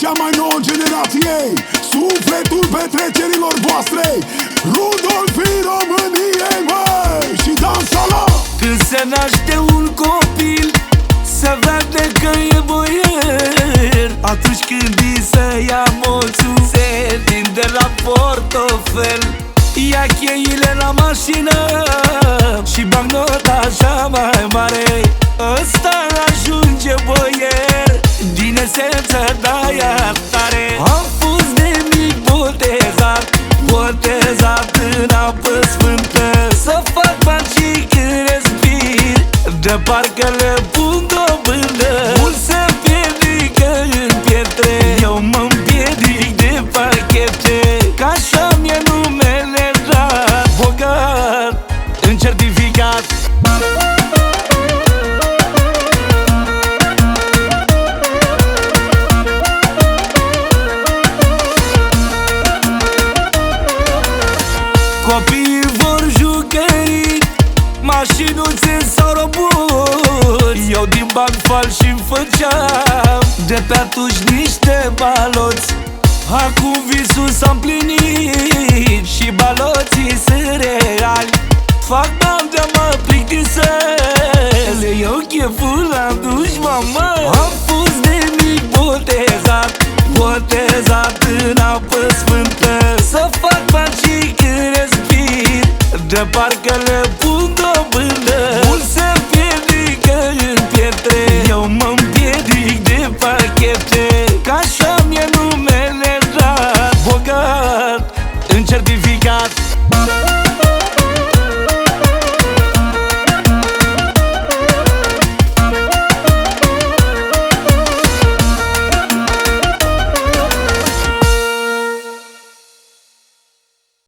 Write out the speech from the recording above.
cea mai nouă generației, sufletul petrecerilor voastre, Rudolfii României, măi, și dansala. Când se naște un copil, se vede că e boier. Atunci când îi se ia moțul, se tinde la portofel. Ia cheile la mașină și bancnota așa mai mare. Ăsta ajunge boier, din esență de-aia tare. Am fost de mic botezat în apă sfântă, să fac bani și când respir, de parcă le pun dobândă. Mulți se împiedică în pietre, eu mă împiedic de pachete. Că așa mi-e numele dat, bogat în certificat. Copiii vor jucării, mașinuțe sau roburi. Eu din bani falși-mi făceam de pe atunci niște baloți. Acum visul s-a împlinit și baloții sunt reali. Fac bani de mă plictisesc, le iau cheful la duș, mamă. Am fost de mic botezat în apă sfântă, să fac bani și când respir, de parcă le pun